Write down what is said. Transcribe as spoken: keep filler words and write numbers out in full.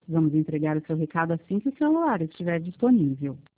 Vamos entregar o seu recado assim que o celular estiver disponível.